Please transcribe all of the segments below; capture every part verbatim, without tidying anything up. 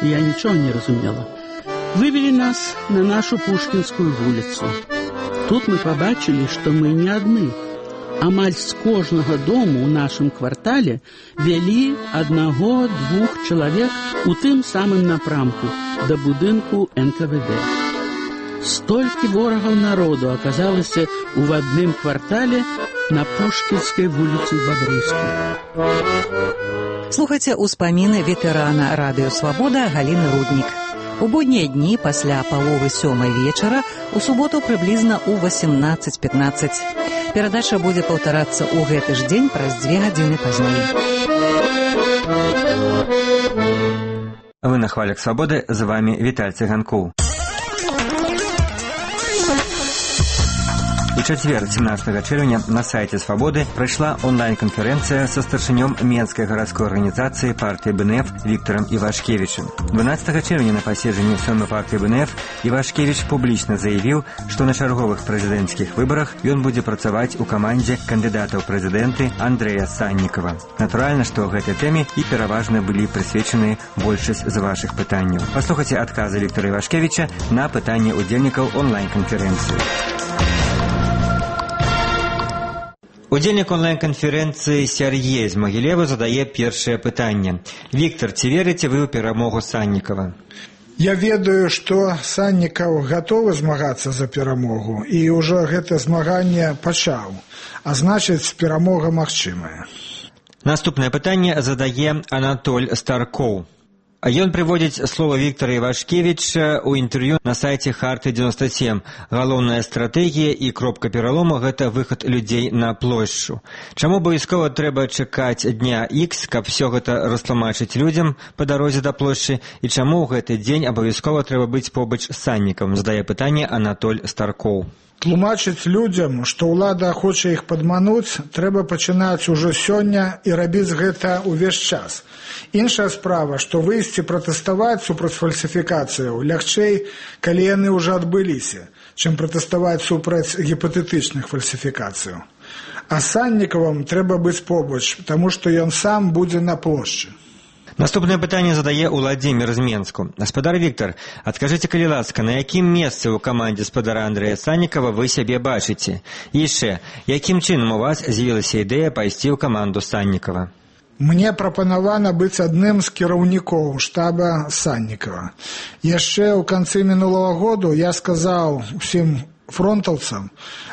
я ничего не разумела. Вывели нас на нашу Пушкинскую улицу. Тут мы побачили, что мы не одни. Амаль з кожнага дому ў нашым квартале вялі аднаго-двух чалавек у тым самым напрамку да будынку эн ка вэ дэ. Столькі ворагаў народу аказалася ў адным квартале на Пушкінскай вуліцы Бабруйскай. Слухайце ўспаміны ветэрана радыё «Свабода» Галіны Руднік. У буднія дні пасля паловы сёмай вечара у суботу прыблізна ў васемнаццаць пятнаццаць. Перадача будзе паўтарацца ў гэты ж дзень праз дзве гадзіны пазней. Вы на хвалях свабоды, з вами Віталь Цыганкоў. У чацвер, семнадцатага чэрвеня, на сайце «Свабоды» прайшла онлайн-канферэнцыя са старшынём Менскай гарадской арганізацыі партыі бэ эн эф Віктарам Івашкевічам. дванаццатага чэрвеня на паседжанні сёмай партыі бэ эн эф Івашкевіч публічна заявіў, што на чарговых прэзідэнцкіх выбарах ён будзе працаваць у камандзе кандыдата ў прэзідэнты Андрэя Саннікава. Натуральна, што гэтай тэме і пераважна былі прысвечаны большасць з вашых пытанняў. Паслухайце адказы Віктара Івашкевіча на пытанні ўдзельнікаў онлайн-канферэнцыі. Удзельнік онлайн-канферэнцыі Сяргей з Магілева задае першае пытанне. Віктар, ці верыце вы ў перамогу Саннікава? Я ведаю, што Саннікаў гатовы змагацца за перамогу, і ўжо гэта змаганне пачаў, а значыць, перамога магчымая. Наступнае пытанне задае Анатоль Старкоў. Ён прыводзіць слова Віктара Івашкевіча ў інтэрв'ю на сайце Харты дзевяносто сем. Галоўная стратэгія і кропка пералому – гэта выхад людзей на плошчу. Чаму абавязкова трэба чакаць дня Х, каб все гэта растлумачыць людзям па дарозе да плошчы, і чаму ў гэты дзень абавязкова трэба быць побач з Саннікам, задае пытанне Анатоль Старкоў. Тлумачыць людзям, што ўлада хоча іх падмануць, трэба пачынаць ужо сёння і рабіць гэта ўвесь час. Іншая справа, што выйсці пратэставаць супраць фальсіфікацыяў лягчэй, калі яны ўжо адбыліся, чым пратэставаць супраць гіпатэтычных фальсіфікацыяў. А Саннікавым трэба быць побач, таму што ён сам будзе на плошчы. Наступнае пытанне задае Уладзімір з Менску. Гаспадар Віктар, адкажыце, калі ласка, на якім месцы ў камандзе спадара Андрэя Саннікава вы сябе бачыце? І яшчэ, якім чынам у вас з'явілася ідэя пайсці ў каманду Саннікава? Мне прапанавана быць адным з кіраўнікоў штаба Саннікава. Яшчэ ў канцы мінулага году я сказаў усім фронтаўцам,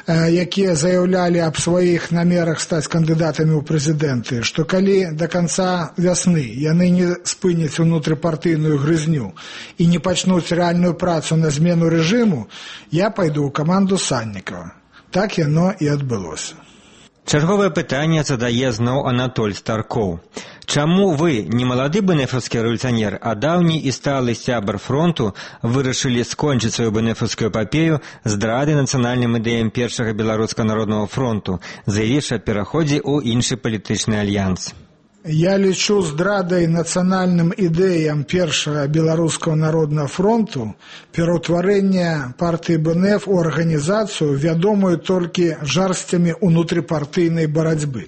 якія заяўлялі аб сваіх намерах стаць кандыдатамі ў прэзідэнты, што калі да канца вясны яны не спыняць унутрыпартыйную грызню і не пачнуць рэальную працу на змену рэжыму, я пайду ў каманду Саннікава. Так яно і адбылося. Чарговае пытанне задае зноў Анатоль Старкоў. Чаму вы, не малады бэнэфаўскі рэвалюцыянер, а даўні і сталы сябар фронту, вырашылі скончыць сваю бэнэфаўскую эпапею здрады нацыянальным ідэям першага беларускага народнага фронту, заявіўшы аб пераходзе ў іншы палітычны альянс? Я лічу здрадай нацыянальным ідэям першага беларускага народнага фронту пераўтварэнне партыі бэ эн эф у арганізацыю, вядомую толькі жарсцямі унутрыпартыйнай барацьбы.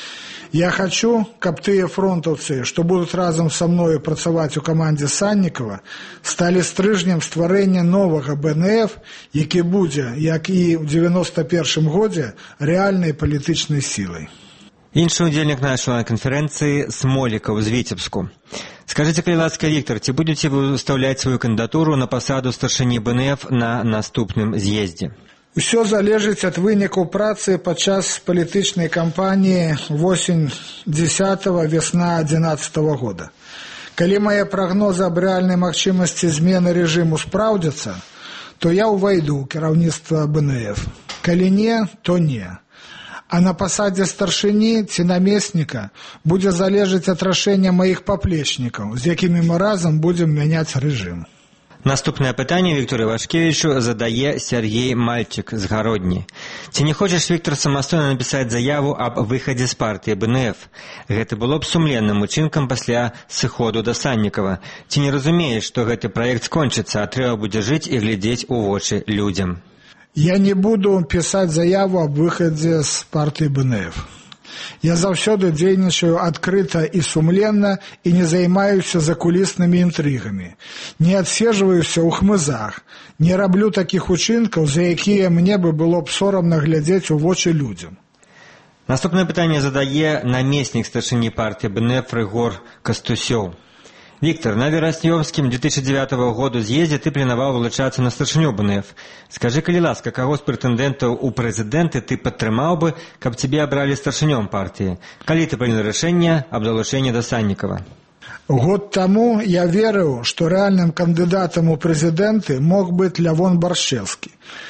Я хочу, каб тыя фронтаўцы, што будуць разам са мною працаваць у камандзе Саннікава, сталі стрыжнем стварэння новага бэ эн эф, які будзе, як і ў дзевяноста першым годзе, рэальнай палітычнай сілай. Іншы ўдзельнік нашай канферэнцыі Смолікаў з Віцебску. Скажыце, калі ласка, Віктар, ці будзеце вы выстаўляць сваю кандыдатуру на пасаду старшыні бэ эн эф на наступным з'ездзе? Усё залежыць ад вынікаў працы падчас палітычнай кампаніі восень дзесятага, вясна адзінаццатага года. Калі мае прагнозы аб рэальнай магчымасці змены рэжыму спраўдзяцца, то я ўвайду ў кіраўніцтва бэ эн эф. Калі не, то не. А на пасадзе старшыні ці намесніка будзе залежыць ад рашэння маіх паплечнікаў, з якімі мы разам будзем мяняць рэжым. Наступнае пытанне Віктору Івашкевічу задае Сяргей Мальчык з Гародні. Ці не хочаш, Віктор, самастойна напісаць заяву аб выхадзе з партыі бэ эн эф? Гэта было б сумленным учынкам пасля сыходу да Саннікава. Ці не разумееш, што гэты праект скончыцца, а трэба будзе жыць і глядзець у вочы людзям? Я не буду пісаць заяву аб выхадзе з партыі бэ эн эф. Я заўсёды дзейнічаю адкрыта і сумленна і не займаюся закуліснымі інтрыгамі. Не адседжваюся ў хмызах, не раблю такіх учынкаў, за якія мне бы было б сорамна глядзець у вочы людзям. Наступнае пытанне задае намеснік старшыні партыі БНФ Рыгор Кастусёў. Виктор, на Вераснёўскім две тысячи девятого году з'ездзе ты планаваў вылучацца на старшыню БНФ. Скажы, калі ласка, каго з прэтэндэнтаў у прэзідэнты ты падтрымаў бы, каб цябе абралі старшынём партыі? Калі ты прынял рашэнне аб далучэнні да Саннікава? Год таму я верыў, што рэальным кандыдатам у прэзідэнты мог быць Лявон Баршчэўскі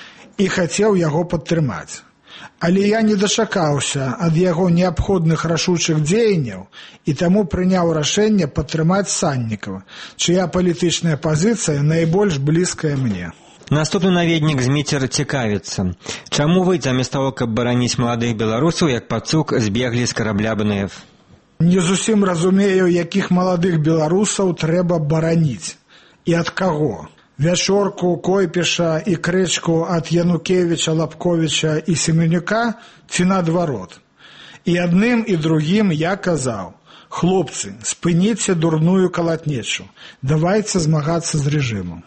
і хацеў яго падтрымаць. Але я не дачакаўся ад яго неабходных рашучых дзеянняў і таму прыняў рашэнне падтрымаць Саннікава, чыя палітычная пазіцыя найбольш блізкая мне. Наступны наведнік Зміцер цікавіцца. Чаму вы, замест таго, каб бараніць маладых беларусаў, як пацук, збеглі з карабля БНФ? Не зусім разумею, якіх маладых беларусаў трэба бараніць. І ад каго? Вячорку, Койпіша і Крэчку ад Янукевіча, Лапковіча і Семенюка ці наадварот. І адным і другім я казаў: хлопцы, спыніце дурную калатнечу, давайце змагацца з рэжымам.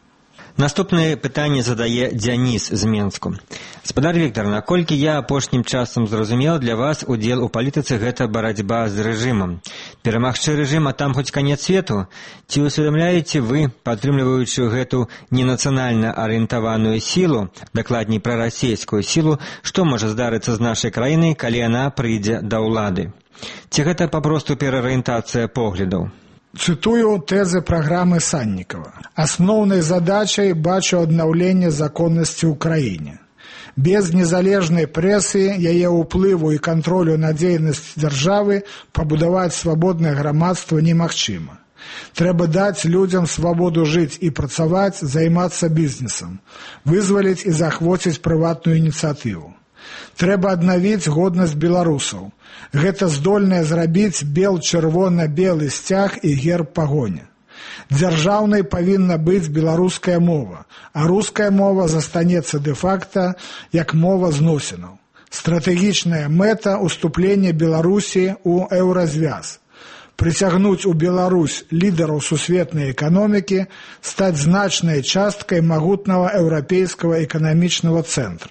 Наступнае пытанне задае Дзяніс з Менску. Спадар Віктор, наколькі я апошнім часам зразумеў, для вас удзел у палітыцы гэта барацьба з рэжымам. Перамагчы рэжым, а там хоць канец свету? Ці усведамляеце вы, падтрымліваючы гэту ненацыянальна арыентаваную сілу, дакладней прарасійскую сілу, што можа здарыцца з нашай краінай, калі яна прыйдзе да ўлады? Ці гэта папросту пераарыентацыя поглядаў? Цытую тэзы праграмы Саннікава. Асноўнай задачай бачу аднаўленне законнасці ў краіне. Без незалежнай прэсы, яе ўплыву і кантролю на дзейнасць дзяржавы пабудаваць свабоднае грамадства немагчыма. Трэба даць людзям свабоду жыць і працаваць, займацца бізнесам, вызваліць і захвоціць прыватную ініцыятыву. Трэба аднавіць годнасць беларусаў. Гэта здольнае зрабіць бел-чырвона-белы сцяг і герб пагоня. Дзяржаўнай павінна быць беларуская мова, а руская мова застанецца дэ-факта як мова зносінаў. Стратэгічная мэта ўступлення Беларусі ў еўразвяз. Прыцягнуць у Беларусь лідараў сусветнай эканомікі, стаць значнай часткай магутнага еўрапейскага эканамічнага цэнтра.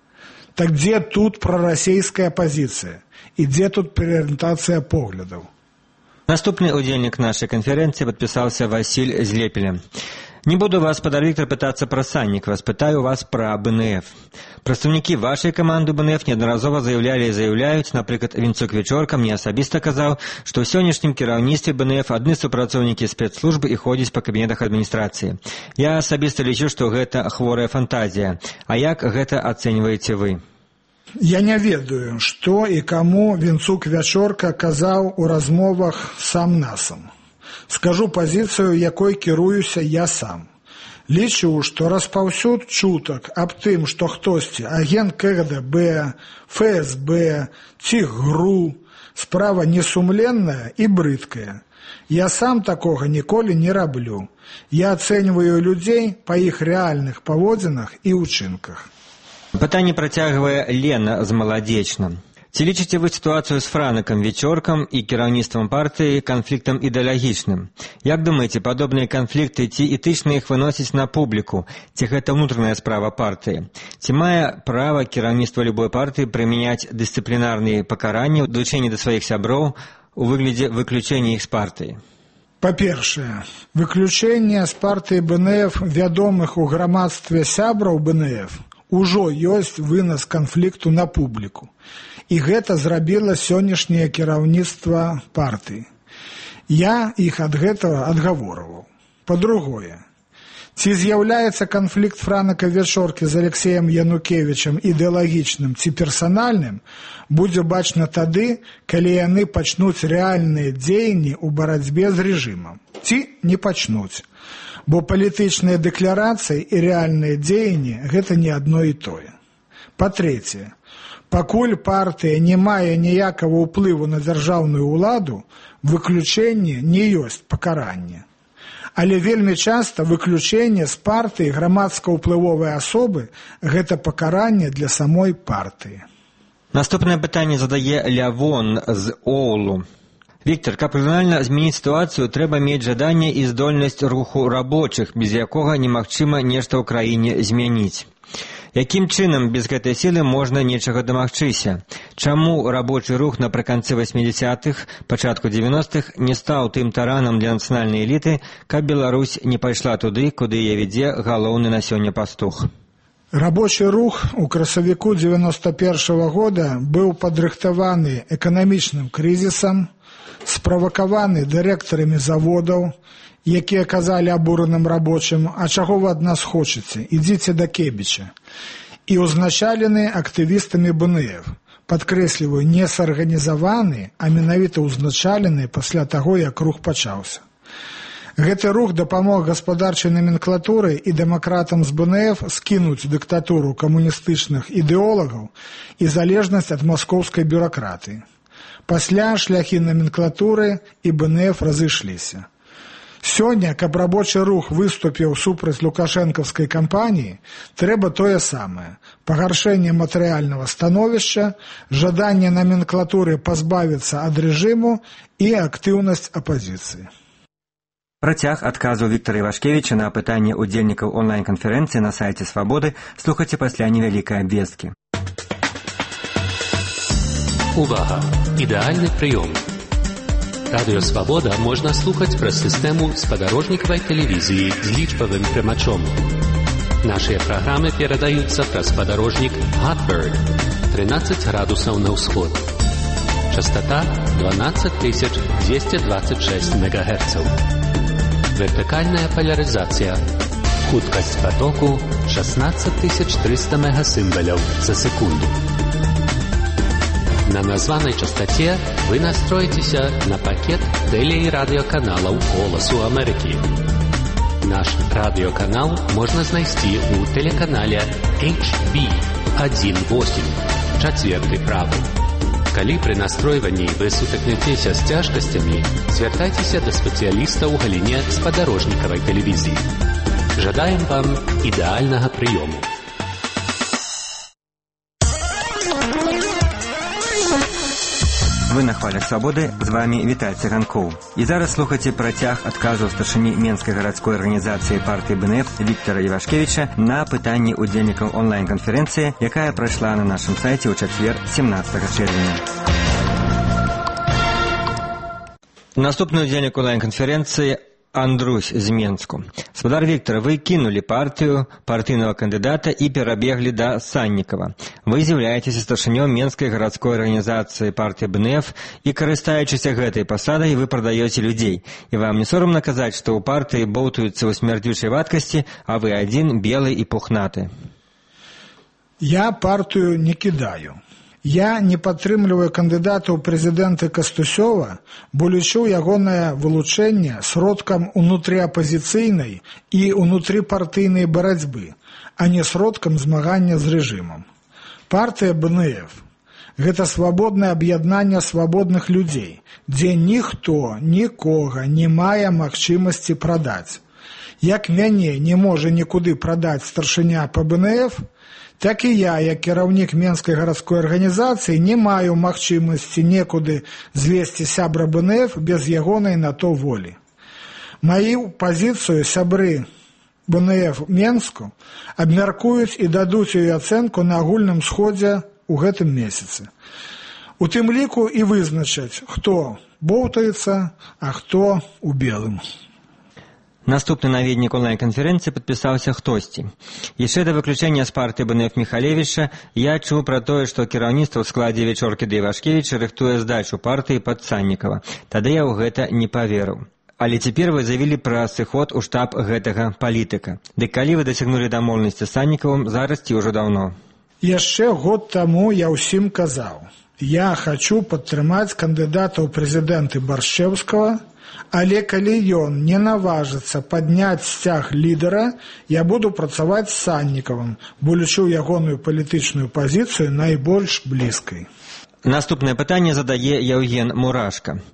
Так дзе тут прарасійская пазіцыя? І дзе тут перарыентацыя поглядаў? Наступны удзельнік нашай канферэнцыі падпісаўся Васіль з Лепеля. Не буду вас, спадар Віктор, пытацца пра Саннікава, спытаю вас пра БНФ. Прадстаўнікі вашай каманды БНФ неаднаразова заяўлялі і заяўляюць, напрыклад, Вінцук Вечорка мне асабіста казаў, што ў сённяшнім кіраўніцтве БНФ адны супрацоўнікі спецслужбы і ходзяць па кабінетах адміністрацыі. Я асабіста лічу, што гэта хворая фантазія. А як гэта ацэньваеце вы? Я не ведаю, што і каму Вінцук Вячорка казаў у размовах сам-насам. Скажу пазіцыю, якой кіруюся я сам. Лічу, што распаўсюд чутак аб тым, што хтосьці агент ка гэ дэ бэ, эф эс бэ ці ГРУ, справа несумленная і брыдкая. Я сам такога ніколі не раблю. Я ацэньваю людзей па іх рэальных паводзінах і ўчынках. Пытанне працягвае Лена з Маладзечна. Ці лічыце вы сітуацыю з Франакам Вечоркам і кіраўніцтвам партыі канфліктам ідэалагічным? Як думаеце, падобныя канфлікты ці этычна іх выносіць на публіку? Ці гэта ўнутраная справа партыі? Ці мае права кіраўніцтва любой партыі прымяняць дысцыплінарныя пакаранні ў далучэнні да сваіх сяброў у выглядзе выключэння іх з партыі? Па-першае, выключэнне з партыі БНФ вядомых у грамадстве сябраў БНФ ужо ёсць вынас канфлікту на публіку. І гэта зрабіла сённяшняе кіраўніцтва партыі. Я іх ад гэтага адгаворваў. Па-другое, ці з'яўляецца канфлікт Франака Вечоркі з Алексеем Янукевічам ідэалагічным ці персанальным, будзе бачна тады, калі яны пачнуць рэальныя дзеянні ў барацьбе з рэжымам. Ці не пачнуць. Бо палітычныя дэкларацыі і рэальныя дзеянні – гэта не адно і тое. Па-трэцяе, пакуль партыя не мае ніякага ўплыву на дзяржаўную ўладу, выключэнне не ёсць пакаранне. Але вельмі часта выключэнне з партыі грамадска-ўплывовай асобы – гэта пакаранне для самой партыі. Наступнае пытанне задае Лявон з Оулу. Віктор, каб кардынальна змяніць сітуацыю, трэба мець жаданне і здольнасць руху рабочых, без якога немагчыма нешта ў краіне змяніць. Якім чынам без гэтай сілы можна нечага дамагчыся? Чаму рабочы рух напрыканцы васьмідзясятых, пачатку дзевяностых не стаў тым таранам для нацыянальнай эліты, каб Беларусь не пайшла туды, куды яе вядзе галоўны на сёння пастух? Рабочий рух у красавіку девяносто первого года быў падрыхтаваны эканамічным крызісам, справакаваны дырэктарамі заводаў, якія казалі абураным рабочым: «А чаго вы ад нас хочаце? Ідзіце да Кебіча». І ўзначалены актывістамі бэ эн эф. Падкрэсліваю, не сарганізаваны, а менавіта ўзначалены пасля таго, як рух пачаўся. Гэты рух дапамог гаспадарчай наменклатуры і дэмакратам з бэ эн эф скінуць дыктатуру камуністычных ідэолагаў і залежнасць ад маскоўскай бюракратыі. Пасля шляхі наменклатуры і бэ эн эф разышліся. Сёння, каб рабочы рух выступіў супраць лукашэнкаўскай кампаніі, трэба тое самае: пагаршэнне матэрыяльнага становішча, жаданне наменклатуры пазбавіцца ад рэжыму і актыўнасць апазіцыі. Працяг адказу Віктара Івашкевіча на пытанне ўдзельнікаў онлайн-канферэнцыі на сайце Свабоды слухайце пасля невялікай абвесткі. Увага! Ідэальны прыём. Радыё Свабода можна слухаць праз сістэму спадарожнікавай тэлевізіі з лічбавым прымачом. Нашыя праграмы перадаюцца праз спадарожнік Hotbird тринадцать градусаў на ўсход. Частота дванадцать тысяч двести двадцать шесть мегагерцаў. Вертыкальная поляризация. Хуткасць потоку шестнадцать тысяч триста мегасимволяў за секунду. На названной частоте вы настроитеся на пакет теле- и радиоканалаў «Голосу Америки». Наш радиоканал можно знайсці у телеканале эйч би один восемь, четвертый правый. Калі пры настройванні вы сутыкнецеся з цяжкасцямі, звяртайцеся да спецыяліста ў галіне спадарожнікавай тэлевізіі. Жадаем вам ідэальнага прыёму. Вы на хвалях Свабоды, з вами Віталь Цыганкоў. І зараз слухайце працяг адказу старшыні Менскай гарадской арганізацыі партыі бэ эн эф Віктара Івашкевіча на пытанні ўдзельнікаў онлайн-канферэнцыі, якая прайшла на нашым сайце ў чацвер семнадцатага чэрвеня. Наступны ўдзельнік онлайн-канферэнцыі Андрусь з Менску. Спадар Віктар, вы кінулі партыю, партыйнага кандыдата і перабеглі да Саннікава. Вы з'яўляецеся старшынём Менскай гарадской арганізацыі партыі бэ эн эф і, карыстаючыся гэтай пасадай, вы прадаёце людзей. І вам не сорамна казаць, што ў партыі боўтаюцца ў смярдзючай вадкасці, а вы адзін белы і пухнаты? Я партыю не кідаю. Я не падтрымліваю кандыдата ў прэзідэнты Кастусёва, бо лічу ягонае вылучэнне сродкам унутрыапазіцыйнай і унутрыпартыйнай барацьбы, а не сродкам змагання з рэжымам. Партыя бэ эн эф – гэта свабоднае аб'яднанне свабодных людзей, дзе ніхто нікога не мае магчымасці прадаць. Як мяне не можа нікуды прадаць старшыня па бэ эн эф, так і я, як кіраўнік Менскай гарадской арганізацыі, не маю магчымасці некуды звесці сябра бэ эн эф без ягонай на то волі. Маю пазіцыю сябры бэ эн эф Менску абмяркуюць і дадуць ёй ацэнку на агульным сходзе ў гэтым месяцы. У тым ліку і вызначаць, хто боўтаецца, а хто у белым. Наступны наведнік онлайн-канферэнцыі падпісаўся хтосьці. Яшчэ да выключэння з партыі бэ эн эф Міхалевіча я чуў пра тое, што кіраўніцтва ў складзе Вечоркі да Івашкевіча рыхтуе здачу партыі пад Саннікава. Тады я ў гэта не паверыў. Але цяпер вы заявілі пра сыход у штаб гэтага палітыка. Дык калі вы дасягнулі дамоўленасці з Саннікавым, зараз ці ўжо даўно? Яшчэ год таму я ўсім казаў. Я хачу падтрымаць кандыдата ў прэзідэнты Баршчэўскага, але калі ён не наважыцца падняць сцяг лідара, я буду працаваць з Саннікавым, бо лічу ягоную палітычную пазіцыю найбольш блізкай. Наступнае пытанне задае Яўген Мурашка.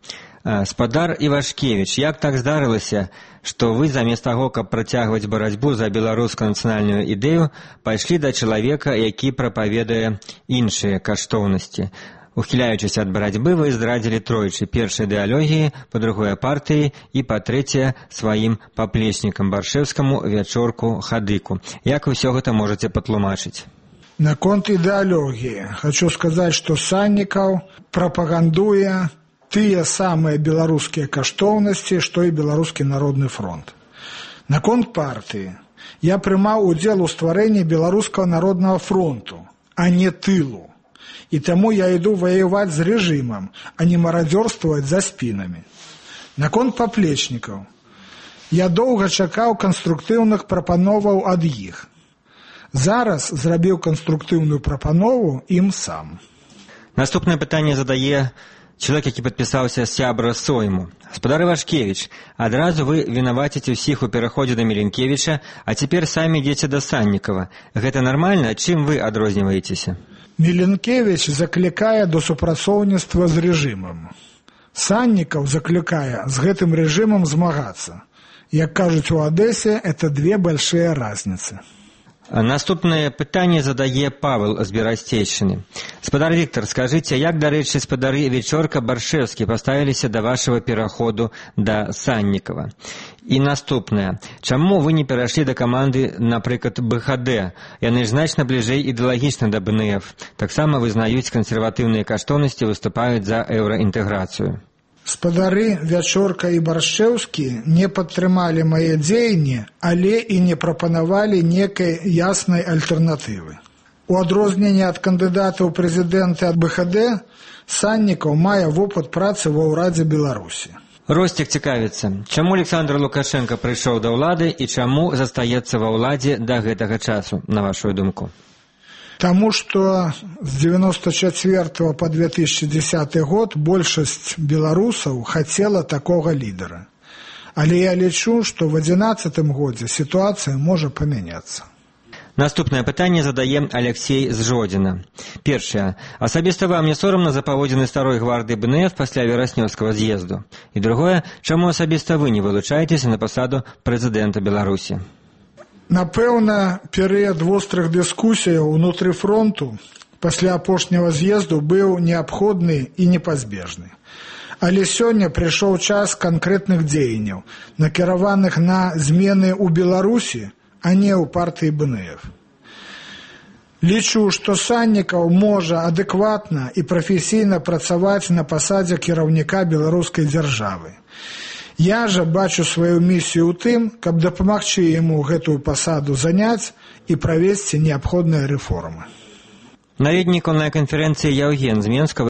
Спадар Івашкевіч, як так здарылася, што вы замест таго, каб працягваць барацьбу за беларускую нацыянальную ідэю, пайшлі да чалавека, які прапаведае іншыя каштоўнасці. Ухіляючыся ад барацьбы, вы здрадзілі тройчы: першай ідэалогіі, па-другое партыі і, па-трэцяе, сваім паплечнікам Баршэўскаму, Вячорку, Хадыку. Як вы ўсё гэта можаце патлумачыць? Наконт ідэалогіі хочу сказаць, што Саннікаў прапагандуе тыя самыя беларускія каштоўнасці, што і Беларускі народны фронт. Наконт партыі. Я прымаў удзел у стварэнні Беларускага народнага фронту, а не тылу. І таму я іду ваяваць з рэжымам, а не марадзёрстваваць за спінамі. Наконт паплечнікаў. Я доўга чакаў канструктыўных прапановаў ад іх. Зараз зрабіў канструктыўную прапанову ім сам. Наступнае пытанне задае чалавек, які падпісаўся сябра Сойму. Спадар Івашкевіч, адразу вы вінаваціце ўсіх у пераходзе да Міленкевіча, а цяпер самі ідзеце да Саннікава. Гэта нармальна? Чым вы адрозніваецеся? Міленкевіч заклікае до супрацоўніцтва з рэжымам. Саннікаў заклікае з гэтым рэжымам змагацца. Як кажуць у Адэсе, это две большие разницы. Наступнае пытанне задае Павел з Берасцейшчыны. Спадар Віктар, скажыце, як, дарэчы, спадары Вечорка, Баршэўскі паставіліся да вашага пераходу да Саннікава? І наступнае. Чаму вы не перайшлі да каманды, напрыклад, бэ ха дэ? Яны ж значна бліжэй ідэалагічна да бэ эн эф. Таксама вызнаюць кансерватыўныя каштоўнасці, выступаюць за еўраінтэграцыю. Спадары Вячорка і Баршэўскі не падтрымалі мае дзеянні, але і не прапанавалі некай яснай альтэрнатывы. У адрозненне ад кандыдата ў прэзідэнты ад бэ ха дэ, Саннікаў мае вопыт працы ва ўрадзе Беларусі. Ростик цікавіцца, чаму Александр Лукашенко прыйшоў да ўлады і чаму застаецца ва ўладзе да гэтага часу, на вашу думку? Таму што з девяносто четвёртого по две тысячи десятый год большасць беларусаў хацела такога лідара. Але я лічу, што в адзінаццатым годзе сітуацыя можа памяняцца. Наступнае пытанне задае Алексей з Жодзіна. Першае. Асабіста вам не сорамна за паводзіны старой гвардыі бэ эн эф пасля вераснёўскага з'езду? І другое. Чаму асабіста вы не вылучаецеся на пасаду прэзідэнта Беларусі? Напэўна, перыяд вострых дыскусіяў унутры фронту пасля апошняга з'езду быў неабходны і непазбежны. Але сёння прыйшоў час канкрэтных дзеянняў, накіраваных на змены ў Беларусі, а не ў партыі бэ эн эф. Лічу, што Саннікаў можа адэкватна і прафесійна працаваць на пасадзе кіраўніка беларускай дзяржавы. Я жа бачу сваю місію ў тым, каб дапамагчы яму гэтую пасаду заняць і правесці неабходныя рэформы. Наведнік онлайн-канферэнцыі Яўген з Менска